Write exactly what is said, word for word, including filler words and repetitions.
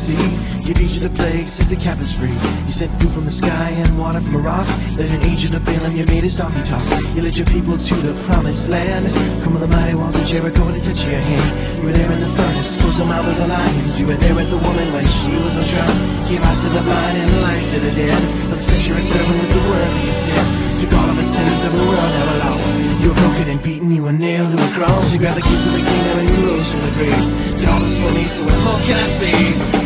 sea. You defeated the plagues, set the captives free. You sent dew from the sky and water from a rock. Led an agent of Balaam, you made his donkey talk. You led your people to the promised land. Come on the mighty walls of Jericho to touch your hand. You were there in the furnace, close the mouth of the lions. You were there with the woman when she was on trial. Gave eyes to the blind and life to the dead. But set your servant with the word that you said. Took all of the sinners of the world never lost. You were broken and beaten, you were nailed to a cross. You grabbed the keys of the kingdom and you rose from the grave. Did all this for me, so what more can I say?